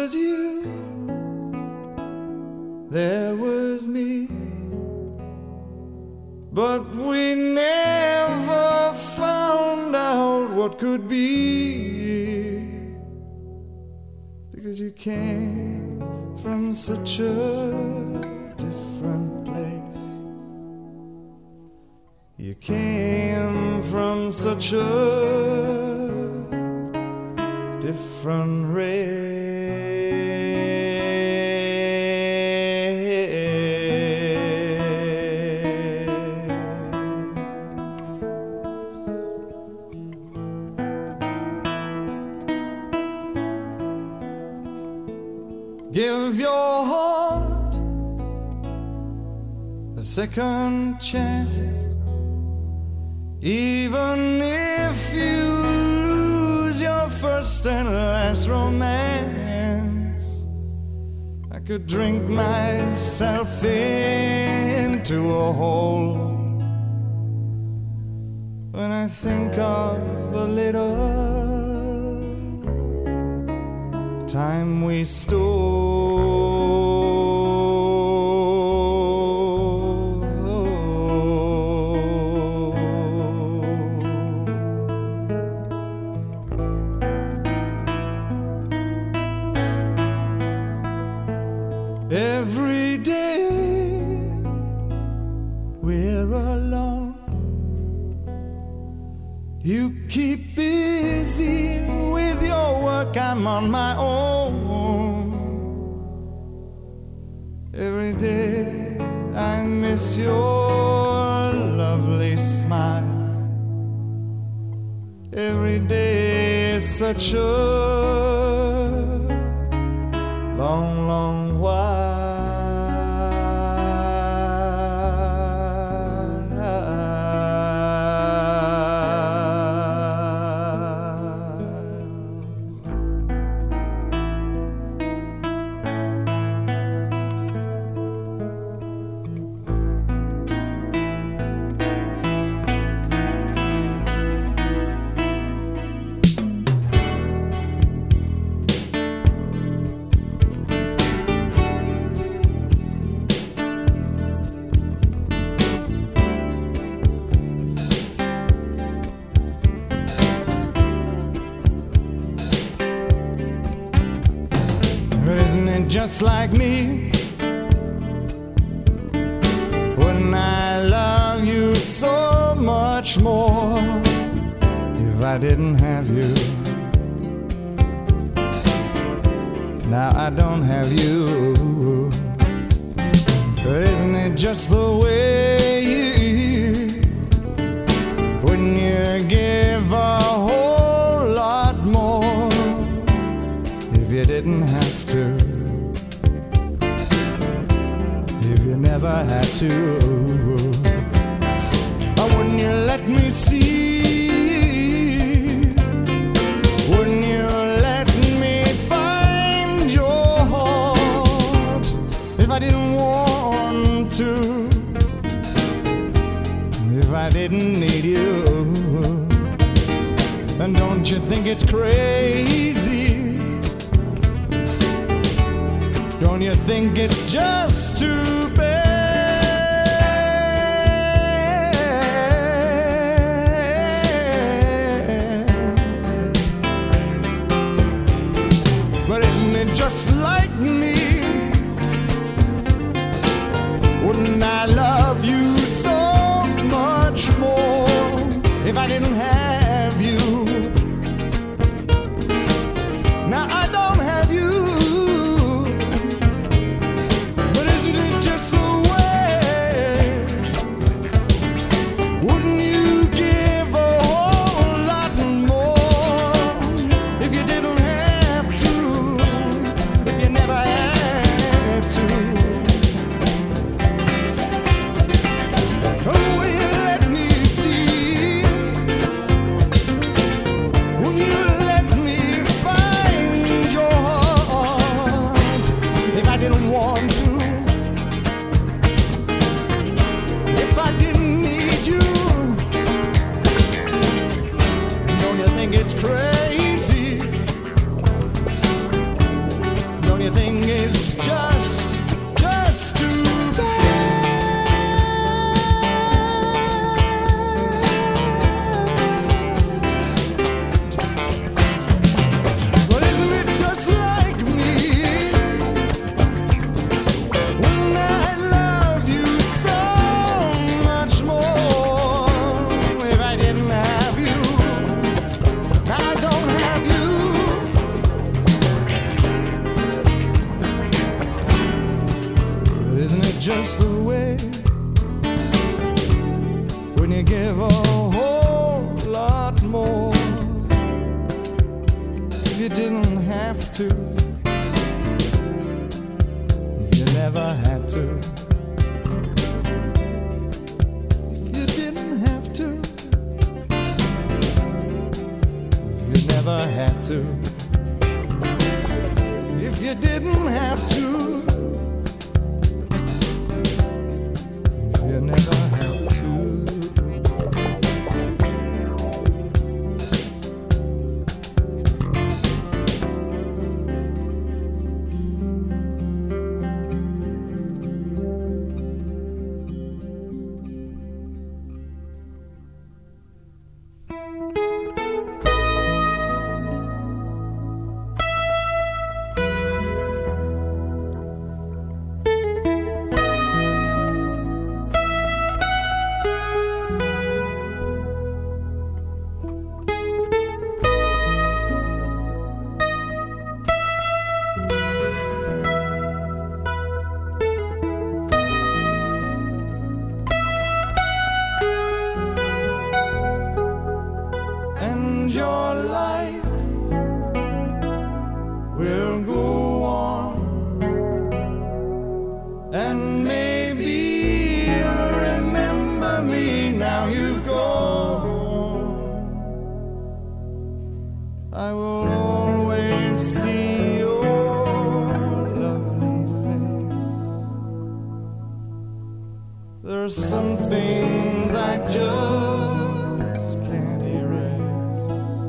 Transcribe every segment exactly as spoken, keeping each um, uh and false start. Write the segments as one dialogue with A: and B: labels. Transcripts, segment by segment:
A: was you, there was me, but we never found out what could be, because you came from such a different place. You came from such a different race. Give your heart a second chance, even if you lose your first and last romance. I could drink myself into a hole when I think of the little time we stole. Every day we're alone. You keep busy with your work, I'm on my own. Every day I miss your lovely smile. Every day is such a long, long while. Isn't it just like me when I love you so much more? If I didn't have you, now I don't have you. Isn't it just the way when you give a whole lot more? If you didn't have to, if you never had to, why wouldn't you let me see? Wouldn't you let me find your heart if I didn't want to? If I didn't need you? And don't you think it's crazy? Don't you think it's just too bad? But isn't it just like me? Wouldn't I love you so much more if I didn't have you? Now I don't have you. you think it's just, just too bad. But isn't it just like me when I love you so much more? If I didn't have you, I don't have you. But isn't it just the way when you give a whole lot more? If you didn't have to, if you never had to, if you didn't have to, if you never had to, if you didn't have to, if you never had to. And your life will go on, and maybe you'll remember me now you've gone. I will always see your lovely face. There's some things I just can't erase.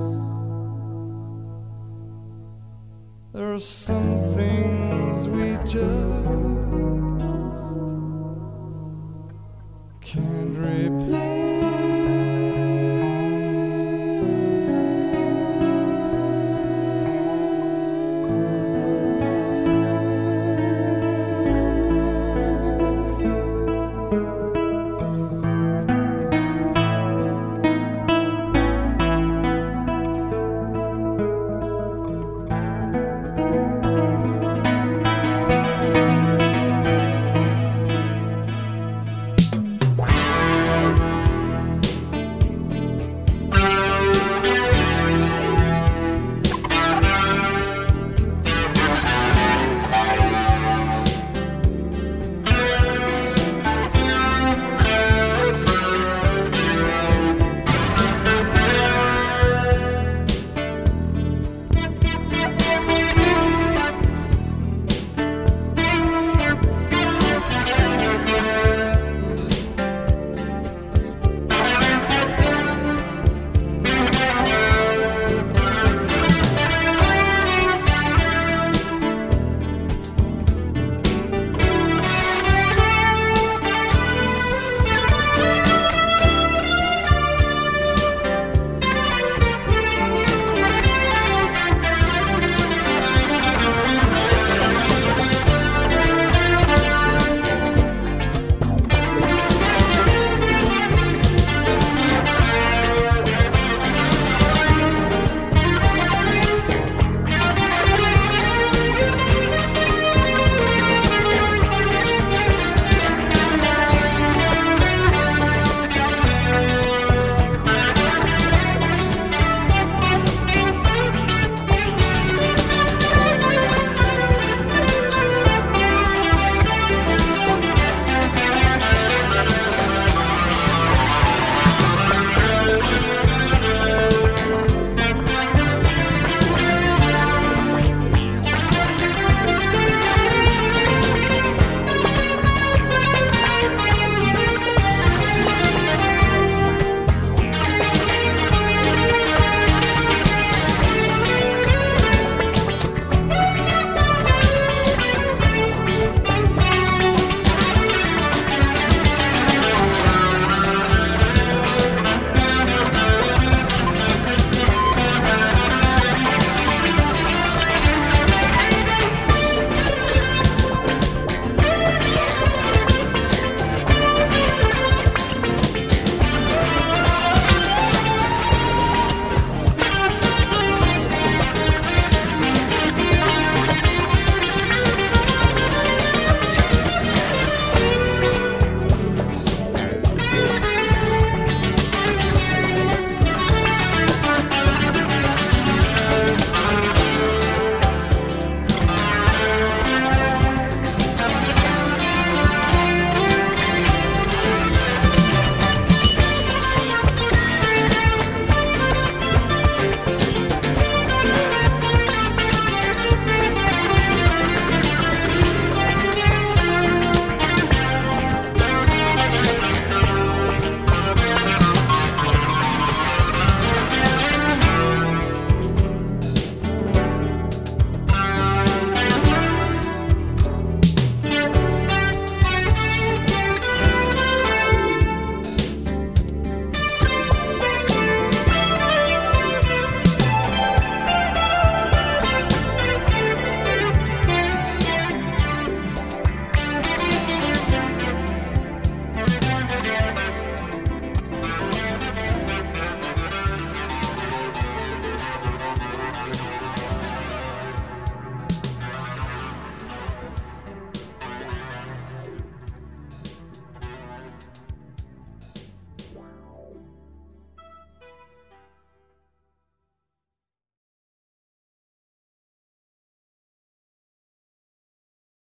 A: There are some things we just can't replace.